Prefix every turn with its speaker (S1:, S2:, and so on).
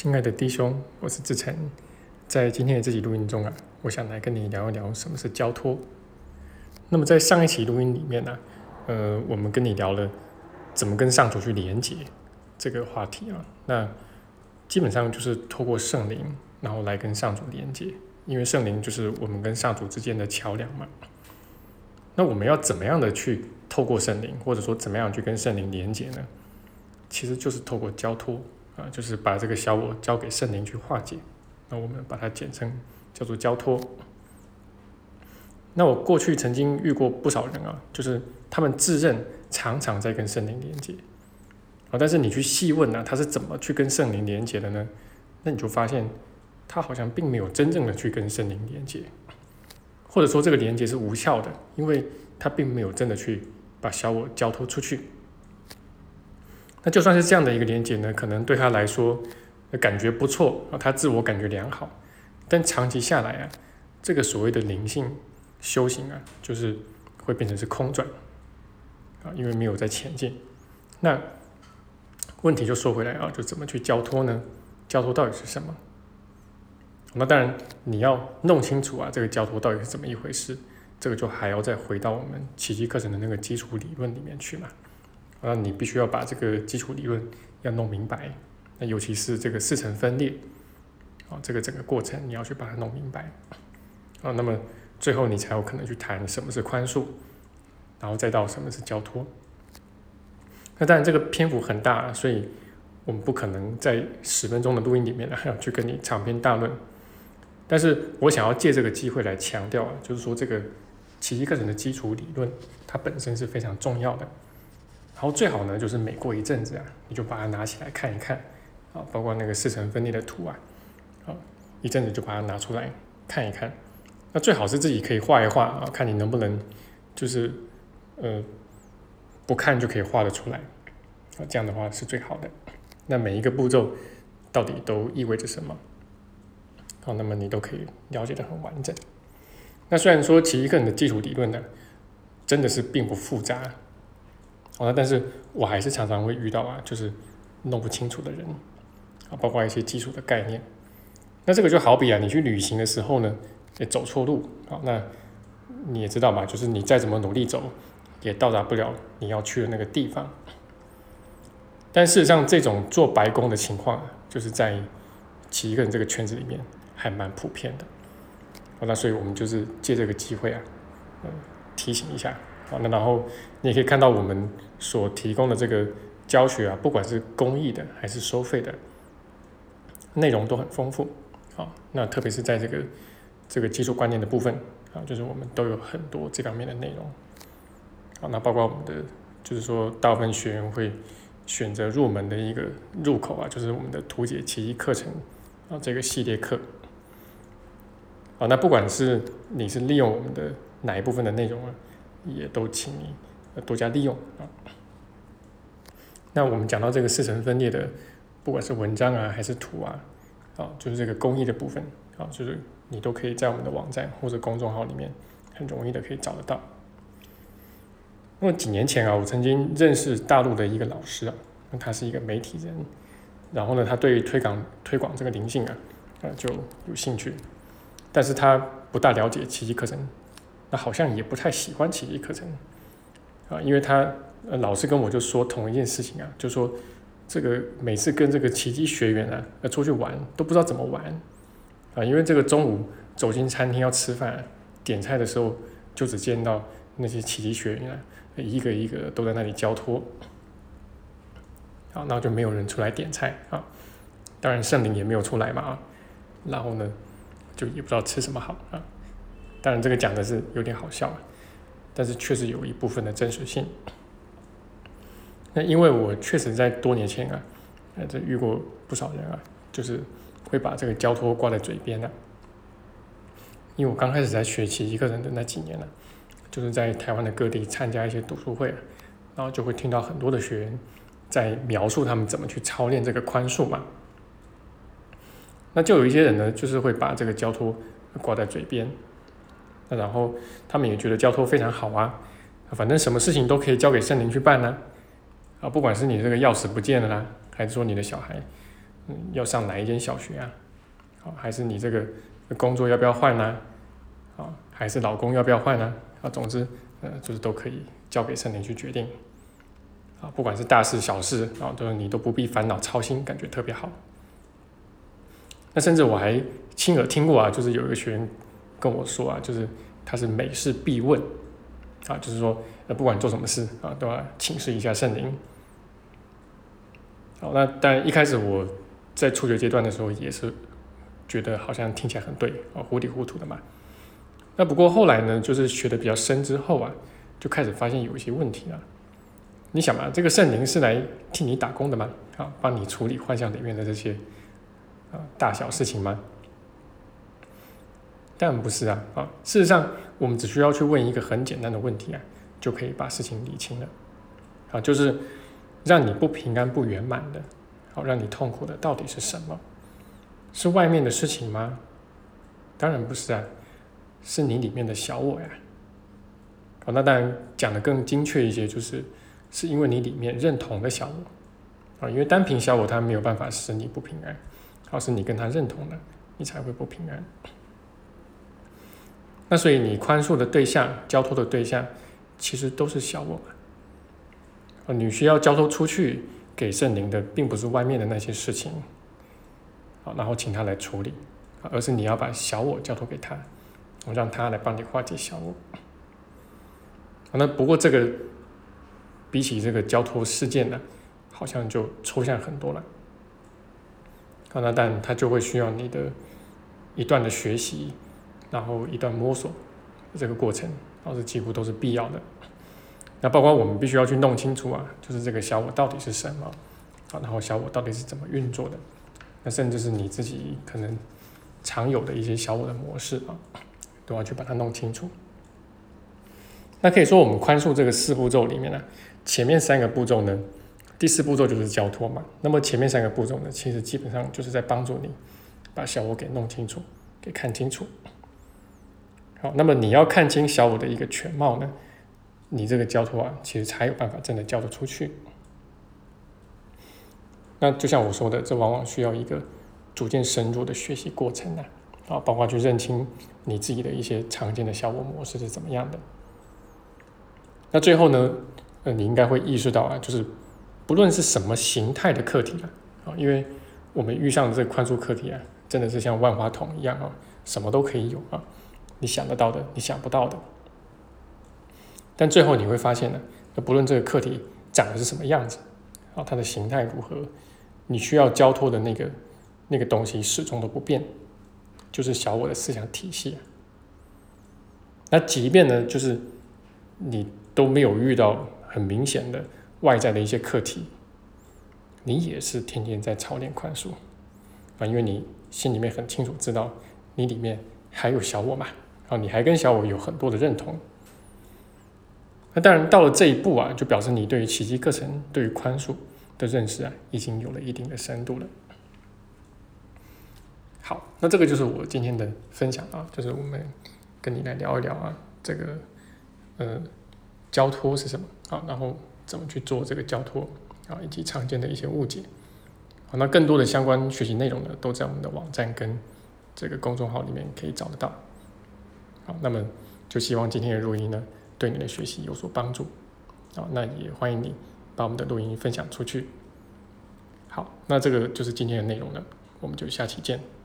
S1: 亲爱的弟兄，我是志成。在今天的这期录音中我想来跟你聊一聊什么是交托。那么在上一期录音里面我们跟你聊了怎么跟上主去连结这个话题那基本上就是透过圣灵，然后来跟上主连结，因为圣灵就是我们跟上主之间的桥梁嘛。那我们要怎么样的去透过圣灵，或者说怎么样去跟圣灵连结呢？其实就是透过交托就是把这个小我交给圣灵去化解，那我们把它简称叫做交托。那我过去曾经遇过不少人就是他们自认常常在跟圣灵连接但是你去细问他是怎么去跟圣灵连接的呢？那你就发现他好像并没有真正的去跟圣灵连接，或者说这个连接是无效的，因为他并没有真的去把小我交托出去。那就算是这样的一个连结呢，可能对他来说感觉不错他自我感觉良好，但长期下来这个所谓的灵性修行就是会变成是空转因为没有在前进。那问题就说回来就怎么去交托呢？交托到底是什么？那当然你要弄清楚这个交托到底是怎么一回事，这个就还要再回到我们奇迹课程的那个基础理论里面去嘛。你必须要把这个基础理论要弄明白，那尤其是这个四层分裂这个整个过程你要去把它弄明白那么最后你才有可能去谈什么是宽恕，然后再到什么是交托。那当然这个篇幅很大所以我们不可能在10分钟的录音里面要去跟你长篇大论，但是我想要借这个机会来强调就是说这个奇迹课程的基础理论它本身是非常重要的，然后最好呢就是每过一阵子你就把它拿起来看一看包括那个四层分裂的图一阵子就把它拿出来看一看。那最好是自己可以画一画看你能不能就是不看就可以画得出来这样的话是最好的。那每一个步骤到底都意味着什么那么你都可以了解得很完整。那虽然说奇迹课程的基础理论真的是并不复杂但是我还是常常会遇到就是弄不清楚的人包括一些基础的概念。那这个就好比你去旅行的时候呢走错路那你也知道嘛，就是你再怎么努力走也到达不了你要去的那个地方。但事实上这种做白工的情况就是在奇迹课程这个圈子里面还蛮普遍的那所以我们就是借这个机会提醒一下那然后你也可以看到我们所提供的这个教学不管是公益的还是收费的内容都很丰富那特别是在这个基础观念的部分就是我们都有很多这方面的内容那包括我们的就是说大部分学员会选择入门的一个入口就是我们的图解奇迹课程这个系列课那不管是你是利用我们的哪一部分的内容也都请你多加利用那我们讲到这个四层分裂的不管是文章还是图就是这个公益的部分就是你都可以在我们的网站或者公众号里面很容易的可以找得到。那么几年前我曾经认识大陆的一个老师他是一个媒体人，然后呢他对推广这个灵性就有兴趣，但是他不大了解奇迹课程，那好像也不太喜欢奇迹课程因为他老师跟我就说同一件事情就说这个每次跟这个奇迹学员出去玩都不知道怎么玩因为这个中午走进餐厅要吃饭点菜的时候就只见到那些奇迹学员一个一个都在那里交托然后就没有人出来点菜当然圣灵也没有出来嘛然后呢就也不知道吃什么好当然这个讲的是有点好笑但是确实有一部分的真实性。那因为我确实在多年前这遇过不少人就是会把这个交托挂在嘴边因为我刚开始在学奇迹课程的那几年就是在台湾的各地参加一些读书会然后就会听到很多的学员在描述他们怎么去操练这个宽恕嘛。那就有一些人呢就是会把这个交托挂在嘴边那然后他们也觉得交托非常好反正什么事情都可以交给圣灵去办不管是你这个钥匙不见了还是说你的小孩要上哪一间小学啊？还是你这个工作要不要换呢？还是老公要不要换呢？总之，就是都可以交给圣灵去决定。不管是大事小事就是你都不必烦恼操心，感觉特别好。那甚至我还亲耳听过就是有一个学员跟我说就是他是每事必问就是说不管做什么事都要请示一下圣灵。那当然一开始我在初学阶段的时候也是觉得好像听起来很对糊里糊涂的嘛。那不过后来呢，就是学得比较深之后就开始发现有一些问题你想嘛，这个圣灵是来替你打工的吗？帮你处理幻象里面的这些大小事情吗？当然不是事实上，我们只需要去问一个很简单的问题就可以把事情理清了就是让你不平安不圆满的让你痛苦的到底是什么？是外面的事情吗？当然不是是你里面的小我呀。那当然讲得更精确一些，是因为你里面认同的小我因为单凭小我它没有办法使你不平安是你跟他认同了，你才会不平安。那所以你宽恕的对象、交托的对象其实都是小我你需要交托出去给圣灵的并不是外面的那些事情然后请他来处理而是你要把小我交托给他让他来帮你化解小我那不过这个比起这个交托事件好像就抽象很多了那但它就会需要你的一段的学习，然后一段摸索这个过程这几乎都是必要的。那包括我们必须要去弄清楚就是这个小我到底是什么然后小我到底是怎么运作的，那甚至是你自己可能常有的一些小我的模式都要去把它弄清楚。那可以说我们宽恕这个4步骤里面前面3个步骤呢，第4步骤就是交托嘛。那么前面3个步骤呢，其实基本上就是在帮助你把小我给弄清楚，给看清楚。好，那么你要看清小我的一个全貌呢，你这个交托其实才有办法真的交得出去。那就像我说的，这往往需要一个逐渐深入的学习过程包括去认清你自己的一些常见的小我模式是怎么样的。那最后呢，你应该会意识到就是不论是什么形态的课题因为我们遇上的这个宽恕课题真的是像万花筒一样什么都可以有你想得到的，你想不到的。但最后你会发现不论这个课题长的是什么样子它的形态如何，你需要交托的那个东西始终都不变，就是小我的思想体系那即便呢，就是你都没有遇到很明显的外在的一些课题，你也是天天在操练宽恕因为你心里面很清楚知道你里面还有小我嘛你还跟小我有很多的认同。那当然到了这一步就表示你对于奇迹课程、对于宽恕的认识已经有了一定的深度了。好，那这个就是我今天的分享就是我们跟你来聊一聊这个交托是什么然后怎么去做这个交托以及常见的一些误解那更多的相关学习内容呢，都在我们的网站跟这个公众号里面可以找得到。好，那么就希望今天的录音呢，对你的学习有所帮助那也欢迎你把我们的录音分享出去。好，那这个就是今天的内容了，我们就下期见。